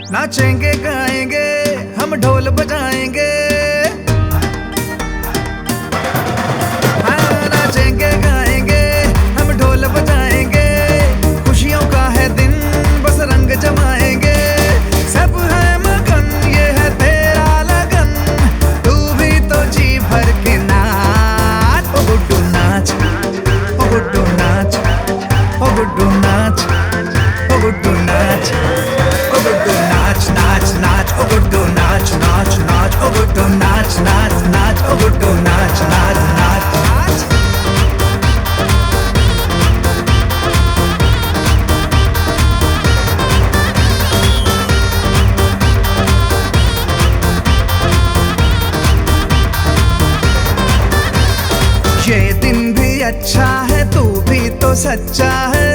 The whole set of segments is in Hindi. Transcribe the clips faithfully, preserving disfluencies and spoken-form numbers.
नाचेंगे गाएंगे हम ढोल बजाएंगे, हाँ नाचेंगे गाएंगे हम ढोल बजाएंगे। खुशियों का है दिन बस रंग जमाएंगे, सब है मगन ये है तेरा लगन। तू भी तो जी भर के नाच ओ गुड्डू नाच, ओ गुड्डू नाच, ओ गुड्डू नाच, ओ गुड्डू नाच, ओ गुड्डू नाच नाच नाच, ओ गुड्डू नाच नाच नाच, ओ गुड्डू नाच नाच नाच, ओ गुड्डू नाच नाच नाच नाच। ये दिन भी अच्छा है तू भी तो सच्चा है,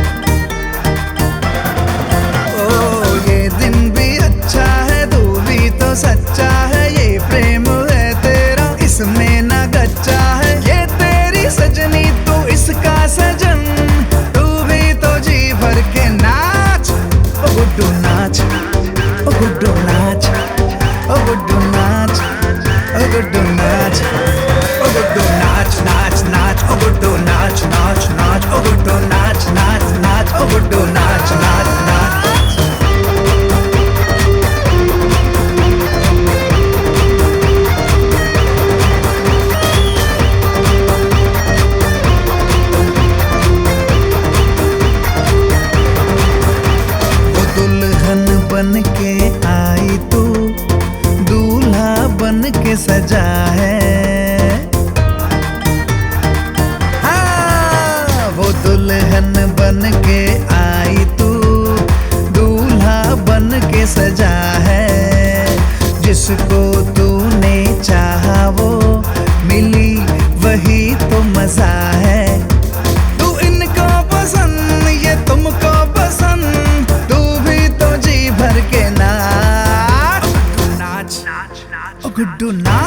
ओ ये दिन भी अच्छा है तू भी तो सच्चा है। ये प्रेम है तेरा इसमें ना कच्चा है, ये तेरी सजनी तू इसका सजन। तू भी तो जी भर के नाच ओ गुड्डू नाच, ओ गुड्डू नाच, ओ गुड्डू नाच, ओ गुड्डू नाच, ओ गुड्डू नाच नाच नाच, ओ गुड्डू नाच नाच नाच, ओ गुड्डू नाच नाच नाच, ओ गुड्डू नाच नाच नाच। वो दुल्हन बन के आई तू दूल्हा बन के सजा है, दुल्हन बन के आई तू दूल्हा बन के सजा है। जिसको तूने चाहा वो मिली वही तो मजा है। तू इनको पसंद ये तुमको पसंद, तू भी तो जी भर के नाच नाच नाच, ओ गुड्डू नाच।